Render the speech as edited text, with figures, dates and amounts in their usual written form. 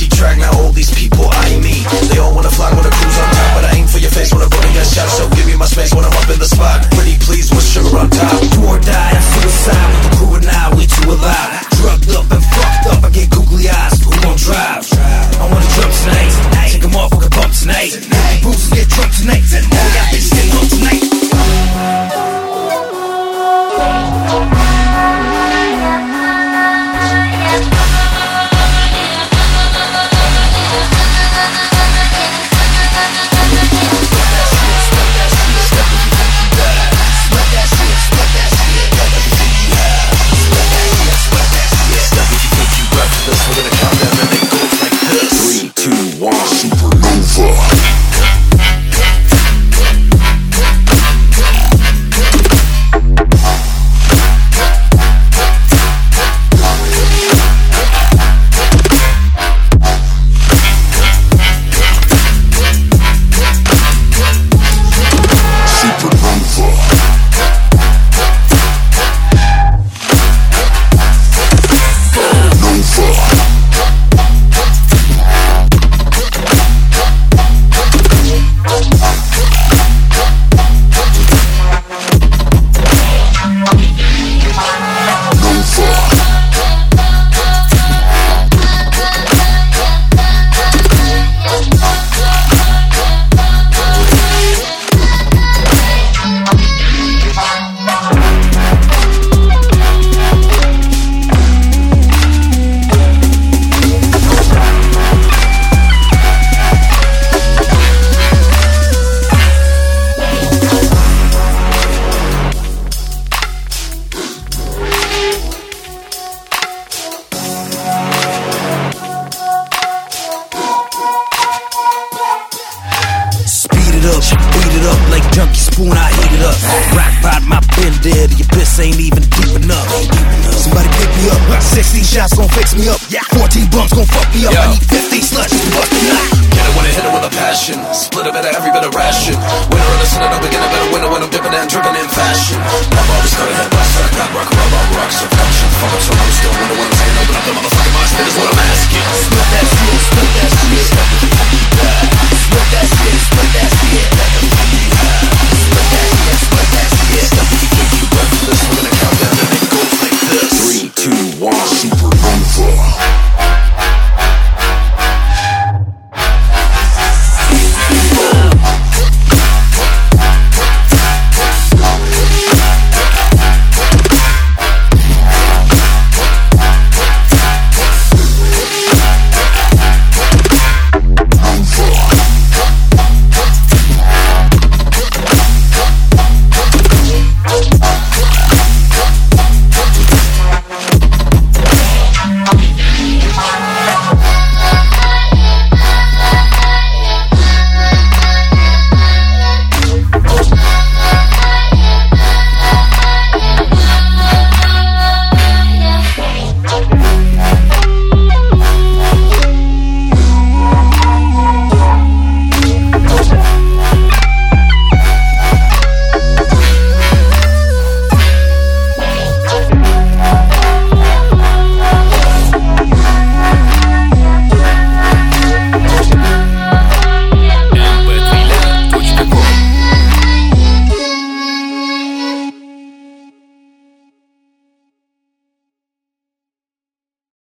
keep track, now all these people eyeing me. They all wanna fly, wanna cruise on top, but I aim for your face when I'm running that shot. So give me my space when I'm up in the spot. Pretty please with sugar on top. Do or die, I'm suicide with the crew and I, we too alive. Drugged up and fucked up, I get googly eyes. Who gon' drive? I wanna jump tonight. Take a motherfucking bump tonight. Boosters get drunk tonight. All y'all bitches get drunk tonight. We're gonna count down and it goes like this. 3, 2, 1. Supernova. Beat it up like junkie spoon, I heat it up. Rock bottom, I've been dead, your piss ain't even deep enough. Somebody pick me up, 16 shots gon' fix me up. 14 bumps gon' fuck me up, I need 15 sluts to bust me up. Get it when I hit it with a passion. Split a bit of every bit of ration. Winner in the center, no beginner, better winner when I'm dipping and dripping in fashion. I'm always got a head bust, I got rock, rock, so fashion. Fuck up, so I'm still winner when I'm saying open up the motherfucking box, that is what I'm asking. Split that fuel,